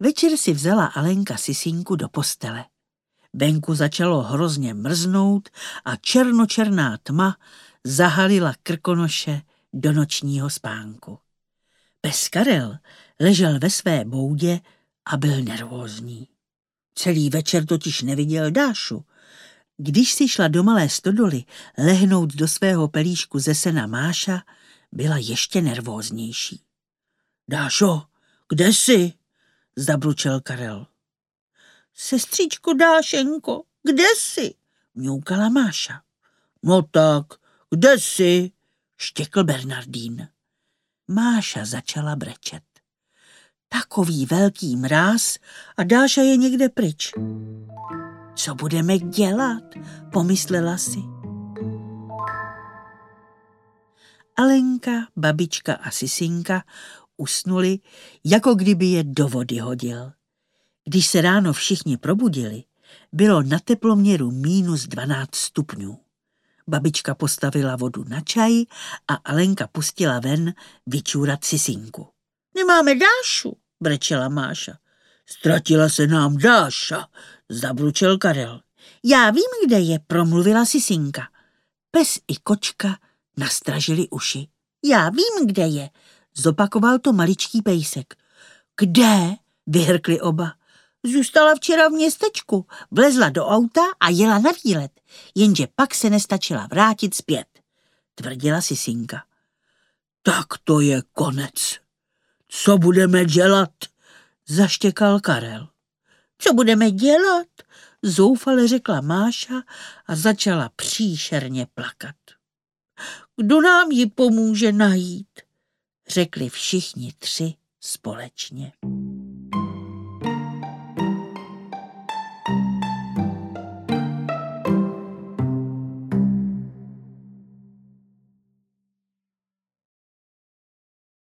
Večer si vzala Alenka Sisinku do postele. Venku začalo hrozně mrznout a černočerná tma zahalila Krkonoše do nočního spánku. Pes Karel ležel ve své boudě a byl nervózní. Celý večer totiž neviděl Dášu. Když si šla do malé stodoly lehnout do svého pelíšku ze sena Máša, byla ještě nervóznější. Dášo, kde jsi? Zabručel Karel. Sestřičko Dášenko, kde jsi? Mňoukala Máša. No tak, kde jsi? Štěkl Bernardín. Máša začala brečet. Takový velký mráz a Dáša je někde pryč. Co budeme dělat? Pomyslela si. Alenka, babička a Sisinka usnuli, jako kdyby je do vody hodil. Když se ráno všichni probudili, bylo na teploměru -12 stupňů. Babička postavila vodu na čaj a Alenka pustila ven vyčůrat Sisinku. Nemáme Dášu, brečela Máša. Ztratila se nám Dáša, zabručel Karel. Já vím, kde je, promluvila Sisinka. Pes i kočka nastražili uši. Já vím, kde je, zopakoval to maličký pejsek. Kde? Vyhrkli oba. Zůstala včera v městečku, vlezla do auta a jela na výlet, jenže pak se nestačila vrátit zpět, tvrdila Sisinka. Tak to je konec. Co budeme dělat? Zaštěkal Karel. Co budeme dělat? Zoufale řekla Máša a začala příšerně plakat. Kdo nám ji pomůže najít? Řekli všichni tři společně.